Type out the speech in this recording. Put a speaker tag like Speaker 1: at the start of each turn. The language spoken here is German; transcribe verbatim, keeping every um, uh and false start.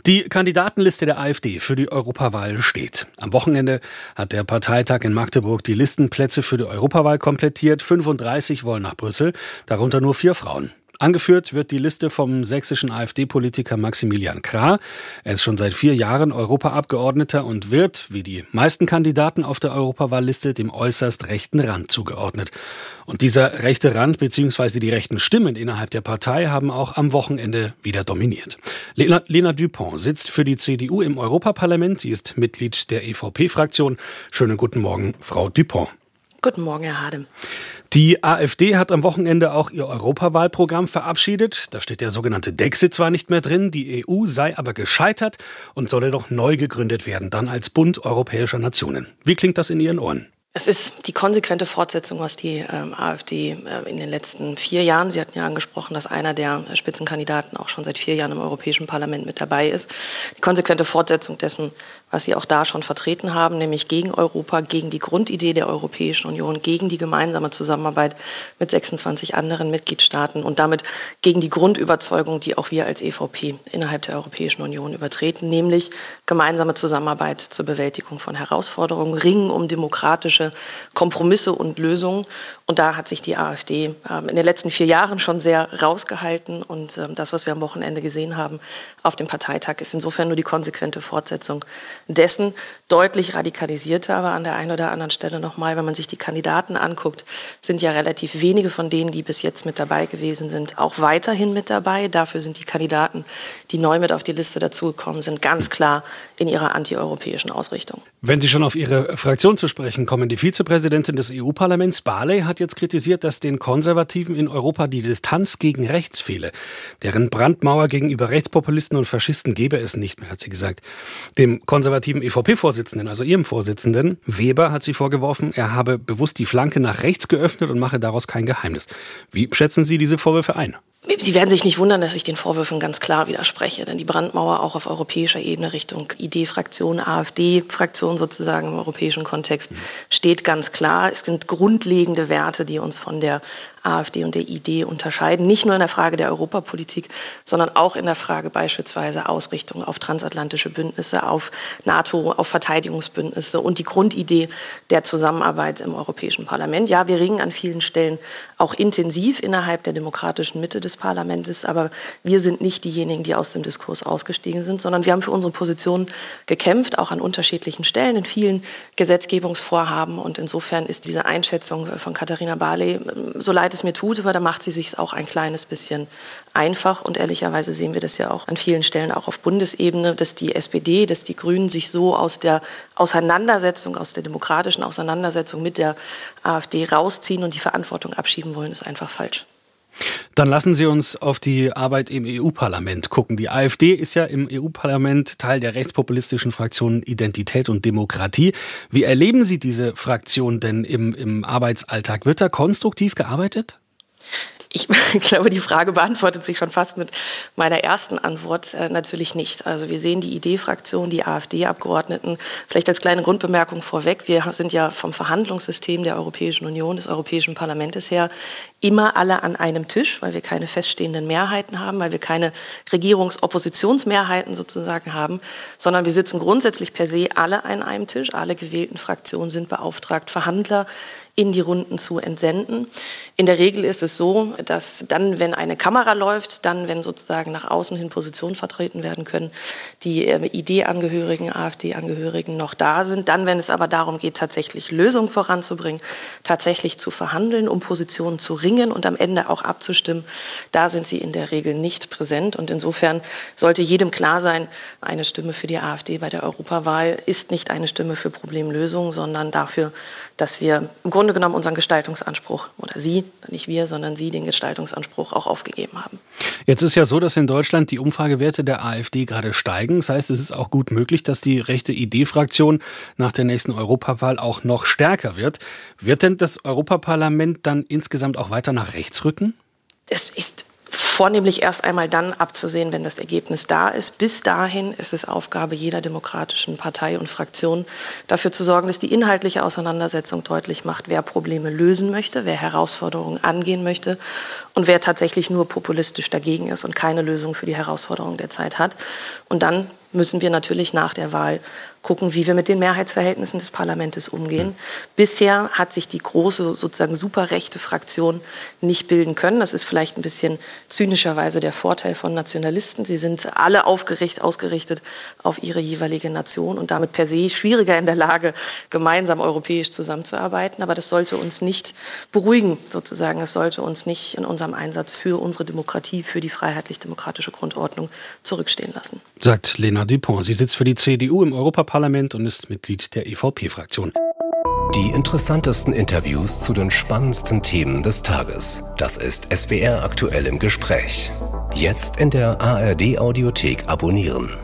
Speaker 1: Die Kandidatenliste der AfD für die Europawahl steht. Am Wochenende hat der Parteitag in Magdeburg die Listenplätze für die Europawahl komplettiert. fünfunddreißig wollen nach Brüssel, darunter nur vier Frauen. Angeführt wird die Liste vom sächsischen AfD-Politiker Maximilian Krah. Er ist schon seit vier Jahren Europaabgeordneter und wird, wie die meisten Kandidaten auf der Europawahlliste, dem äußerst rechten Rand zugeordnet. Und dieser rechte Rand bzw. die rechten Stimmen innerhalb der Partei haben auch am Wochenende wieder dominiert. Lena, Lena Düpont sitzt für die C D U im Europaparlament. Sie ist Mitglied der E V P-Fraktion. Schönen guten Morgen, Frau Düpont.
Speaker 2: Guten Morgen, Herr Hadem.
Speaker 1: Die AfD hat am Wochenende auch ihr Europawahlprogramm verabschiedet. Da steht der sogenannte Dexit zwar nicht mehr drin, die E U sei aber gescheitert und solle doch neu gegründet werden, dann als Bund europäischer Nationen. Wie klingt das in Ihren Ohren?
Speaker 2: Es ist die konsequente Fortsetzung, was die ähm, AfD äh, in den letzten vier Jahren, Sie hatten ja angesprochen, dass einer der Spitzenkandidaten auch schon seit vier Jahren im Europäischen Parlament mit dabei ist. Die konsequente Fortsetzung dessen, was Sie auch da schon vertreten haben, nämlich gegen Europa, gegen die Grundidee der Europäischen Union, gegen die gemeinsame Zusammenarbeit mit sechsundzwanzig anderen Mitgliedstaaten und damit gegen die Grundüberzeugung, die auch wir als E V P innerhalb der Europäischen Union übertreten, nämlich gemeinsame Zusammenarbeit zur Bewältigung von Herausforderungen, Ringen um demokratische Kompromisse und Lösungen. Und da hat sich die AfD ähm, in den letzten vier Jahren schon sehr rausgehalten. Und ähm, das, was wir am Wochenende gesehen haben auf dem Parteitag, ist insofern nur die konsequente Fortsetzung dessen, deutlich radikalisierter. Aber an der einen oder anderen Stelle nochmal, wenn man sich die Kandidaten anguckt, sind ja relativ wenige von denen, die bis jetzt mit dabei gewesen sind, auch weiterhin mit dabei. Dafür sind die Kandidaten, die neu mit auf die Liste dazugekommen sind, ganz klar in ihrer antieuropäischen Ausrichtung.
Speaker 1: Wenn Sie schon auf Ihre Fraktion zu sprechen kommen, die Vizepräsidentin des E U-Parlaments, Barley, hat jetzt kritisiert, dass den Konservativen in Europa die Distanz gegen rechts fehle. Deren Brandmauer gegenüber Rechtspopulisten und Faschisten gebe es nicht mehr, hat sie gesagt. Dem konservativen E V P-Vorsitzenden, also Ihrem Vorsitzenden, Weber, hat sie vorgeworfen, er habe bewusst die Flanke nach rechts geöffnet und mache daraus kein Geheimnis. Wie schätzen Sie diese Vorwürfe ein?
Speaker 2: Sie werden sich nicht wundern, dass ich den Vorwürfen ganz klar widerspreche, denn die Brandmauer auch auf europäischer Ebene Richtung I D-Fraktion, AfD-Fraktion sozusagen im europäischen Kontext steht ganz klar. Es sind grundlegende Werte, die uns von der AfD und der I D unterscheiden, nicht nur in der Frage der Europapolitik, sondern auch in der Frage beispielsweise Ausrichtung auf transatlantische Bündnisse, auf NATO, auf Verteidigungsbündnisse und die Grundidee der Zusammenarbeit im Europäischen Parlament. Ja, wir ringen an vielen Stellen auch intensiv innerhalb der demokratischen Mitte des Parlaments, aber wir sind nicht diejenigen, die aus dem Diskurs ausgestiegen sind, sondern wir haben für unsere Position gekämpft, auch an unterschiedlichen Stellen, in vielen Gesetzgebungsvorhaben. Und insofern ist diese Einschätzung von Katharina Barley, so leid es mir tut, aber da macht sie sich auch ein kleines bisschen einfach. Und ehrlicherweise sehen wir das ja auch an vielen Stellen auch auf Bundesebene, dass die S P D, dass die Grünen sich so aus der Auseinandersetzung, aus der demokratischen Auseinandersetzung mit der AfD rausziehen und die Verantwortung abschieben wollen, ist einfach falsch.
Speaker 1: Dann lassen Sie uns auf die Arbeit im E U-Parlament gucken. Die AfD ist ja im E U-Parlament Teil der rechtspopulistischen Fraktion Identität und Demokratie. Wie erleben Sie diese Fraktion denn im, im Arbeitsalltag? Wird da konstruktiv gearbeitet?
Speaker 2: Ich glaube, die Frage beantwortet sich schon fast mit meiner ersten Antwort. Äh, natürlich nicht. Also wir sehen die I D-Fraktion, die AfD-Abgeordneten. Vielleicht als kleine Grundbemerkung vorweg. Wir sind ja vom Verhandlungssystem der Europäischen Union, des Europäischen Parlaments her, immer alle an einem Tisch, weil wir keine feststehenden Mehrheiten haben, weil wir keine Regierungsoppositionsmehrheiten sozusagen haben, sondern wir sitzen grundsätzlich per se alle an einem Tisch. Alle gewählten Fraktionen sind beauftragt, Verhandler in die Runden zu entsenden. In der Regel ist es so, dass dann, wenn eine Kamera läuft, dann, wenn sozusagen nach außen hin Positionen vertreten werden können, die I D-Angehörigen, AfD-Angehörigen noch da sind. Dann, wenn es aber darum geht, tatsächlich Lösungen voranzubringen, tatsächlich zu verhandeln, um Positionen zu ringen und am Ende auch abzustimmen, da sind sie in der Regel nicht präsent. Und insofern sollte jedem klar sein, eine Stimme für die AfD bei der Europawahl ist nicht eine Stimme für Problemlösung, sondern dafür, dass wir im Grunde genommen unseren Gestaltungsanspruch, oder Sie, nicht wir, sondern Sie, den Gestaltungsanspruch auch aufgegeben haben.
Speaker 1: Jetzt ist ja so, dass in Deutschland die Umfragewerte der AfD gerade steigen. Das heißt, es ist auch gut möglich, dass die rechte I D-Fraktion nach der nächsten Europawahl auch noch stärker wird. Wird denn das Europaparlament dann insgesamt auch weiter nach rechts rücken?
Speaker 2: Es ist vornehmlich erst einmal dann abzusehen, wenn das Ergebnis da ist. Bis dahin ist es Aufgabe jeder demokratischen Partei und Fraktion, dafür zu sorgen, dass die inhaltliche Auseinandersetzung deutlich macht, wer Probleme lösen möchte, wer Herausforderungen angehen möchte und wer tatsächlich nur populistisch dagegen ist und keine Lösung für die Herausforderungen der Zeit hat. Und dann müssen wir natürlich nach der Wahl gucken, wie wir mit den Mehrheitsverhältnissen des Parlaments umgehen. Mhm. Bisher hat sich die große, sozusagen superrechte Fraktion nicht bilden können. Das ist vielleicht ein bisschen zynischerweise der Vorteil von Nationalisten. Sie sind alle aufgerichtet, ausgerichtet auf ihre jeweilige Nation und damit per se schwieriger in der Lage, gemeinsam europäisch zusammenzuarbeiten. Aber das sollte uns nicht beruhigen, sozusagen. Es sollte uns nicht in unserem Einsatz für unsere Demokratie, für die freiheitlich-demokratische Grundordnung zurückstehen lassen.
Speaker 1: Sagt Lena Dupont. Sie sitzt für die C D U im Europaparlament und ist Mitglied der E V P-Fraktion.
Speaker 3: Die interessantesten Interviews zu den spannendsten Themen des Tages. Das ist S W R aktuell im Gespräch. Jetzt in der A R D-Audiothek abonnieren.